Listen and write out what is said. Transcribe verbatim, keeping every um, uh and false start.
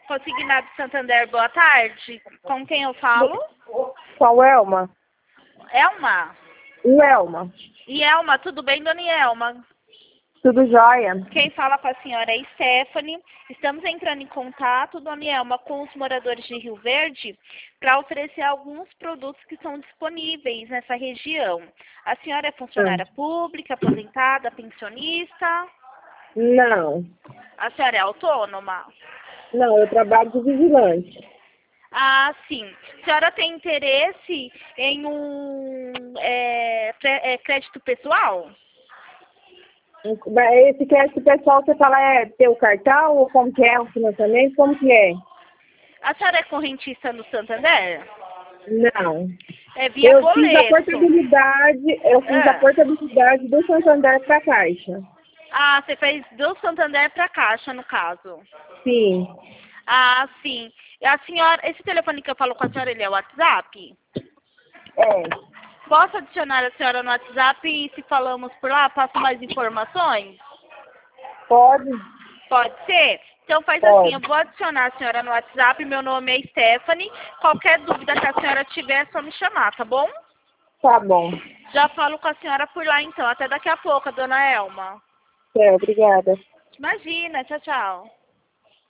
Consignado Santander, boa tarde. Com quem eu falo? Qual Elma? Elma. O Elma. E Elma, tudo bem, dona Elma? Tudo jóia? Quem fala com a senhora é Stephanie. Estamos entrando em contato, dona Elma, com os moradores de Rio Verde para oferecer alguns produtos que são disponíveis nessa região. A senhora é funcionária Ah. pública, aposentada, pensionista? Não. A senhora é autônoma? Não, eu trabalho de vigilante. Ah, sim. A senhora tem interesse em um é, pré- é, crédito pessoal? Esse crédito pessoal, você fala, é ter o cartão ou como que é o financiamento? Como que é? A senhora é correntista no Santander? Não. É via Eu fiz a boleto. portabilidade, eu fiz a É. portabilidade do Santander para a Caixa. Ah, você fez do Santander para Caixa, no caso. Sim. Ah, sim. E a senhora, esse telefone que eu falo com a senhora, ele é o WhatsApp? É. Posso adicionar a senhora no WhatsApp e se falamos por lá, passo mais informações? Pode? Pode ser? Então faz Pode. assim, eu vou adicionar a senhora no WhatsApp, meu nome é Stephanie. Qualquer dúvida que a senhora tiver, é só me chamar, tá bom? Tá bom. Já falo com a senhora por lá então. Até daqui a pouco, dona Elma. É, obrigada. Imagina, tchau, tchau.